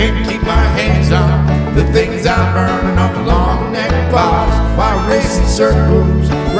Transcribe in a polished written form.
can't keep my hands on the things I'm burning on long neck bars while racing circles